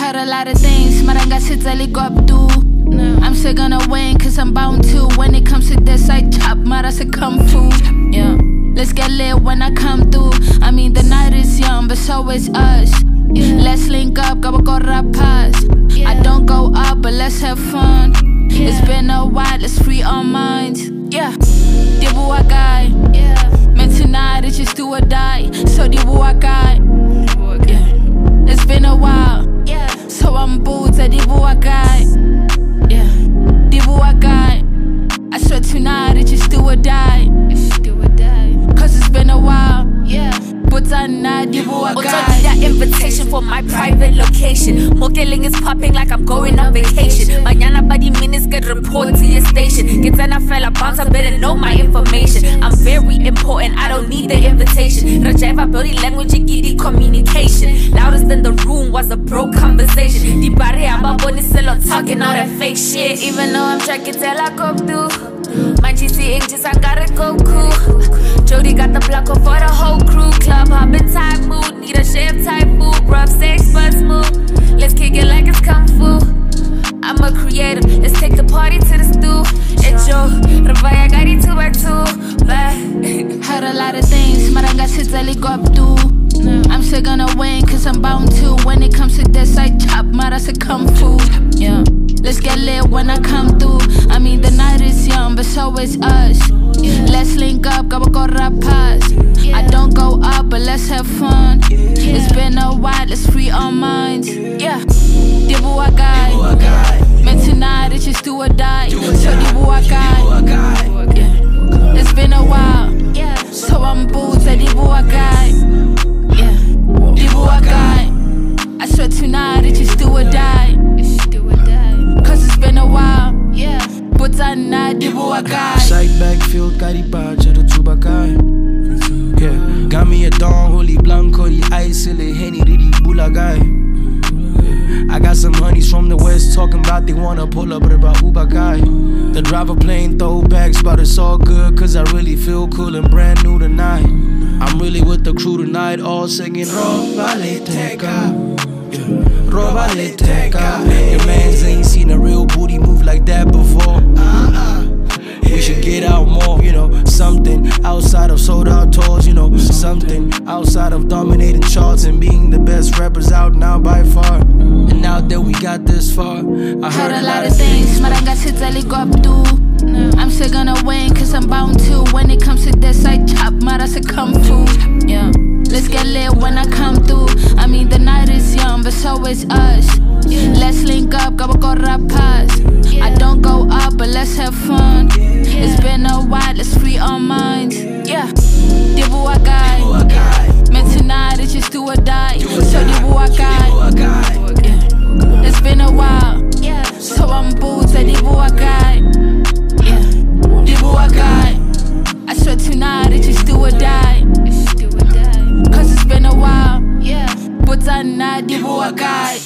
Heard a lot of things, maranga sitali go up do. I'm still gonna win, cause I'm bound to. When it comes to this, I chop, mara se kung fu. Yeah, let's get lit when I come through. I mean, the night is young, but so is us. Let's link up, go past. I don't go up, but let's have fun. It's been a while, let's free our minds. Yeah, Dibu Wakai. Man, tonight it's just do or die. So Dibu Wakai. It's been a while, so I'm boots at Dibu Wakai. Yeah, Dibu Wakai. I swear tonight it's just do or die. Cause it's been a while, but I'm not Dibu Wakai. That invitation for my private location. Mokeling is popping like I'm going on vacation. Mañana body minutes get report to your station. Get an fella bounce, I better know my information. I'm very important, I don't need the invitation. Rajaiva body language and giddy communication. Loudest in the room was a bro conversation. Di barre ababoni selo talking all that fake shit. Even though I'm trying to tell I go through. Man, she seeing just I gotta go cool. Jody got the block for the whole crew. Club hopping type mood, need a chef type food. Rough sex buzz move. Let's kick it like it's kung fu. I'm a creator, let's take the party to the stew. Ejo, Ravaya got it 2x2. Heard a lot of things, maranga sitali go up do. I'm still gonna win, cause I'm bound to. When it comes to this, I chop, mara se kung fu. Yeah, let's get lit when I come through. I mean, the night is young, but so is us. Let's link up, go past. I don't go up, but let's have fun. It's been a while, let's free our minds. Yeah, Dibu Wakai. Man, tonight it's just do or die. So Dibu Wakai. It's been a while, so I'm boots at Dibu Wakai. Yeah, Dibu Wakai. I swear tonight it's just do or die. Cause it's been a while, but I'm not Dibu Wakai. Psych backfield, Karipa, Jero Tubakai. Yeah, got me a Don, Holy Blanco, the ice, Henny, Didi, Bulagai. I got some honeys from the west talking about they wanna pull up about Ubakai. The driver playing throwbacks, but it's all good, cause I really feel cool and brand new tonight. I'm really with the crew tonight, all singing Robale Teka. Robale Teka. Your mans ain't seen a real booty move like that before. We should get out more, you know. Something outside of sold out tours, you know. Something outside of dominating charts and being the best rappers out now by far. And now that we got this far, I heard a lot of things. Maranga sitali go up do. I'm still gonna win, cause I'm bound to. When it comes to this, I chop, mara se kung fu. Yeah, let's get lit when I come through. I mean, the night is young, but so is us. Let's link up, go past. I don't go up, but let's have fun. It's been a while, let's free our minds. Yeah, Dibu Wakai. Man, tonight it's just do or die. So Dibu Wakai. It's been a while, so I'm boots at Dibu Wakai. Yeah, Dibu Wakai. I swear tonight it's just do or die. Cause it's been a while, but I'm not Dibu Wakai.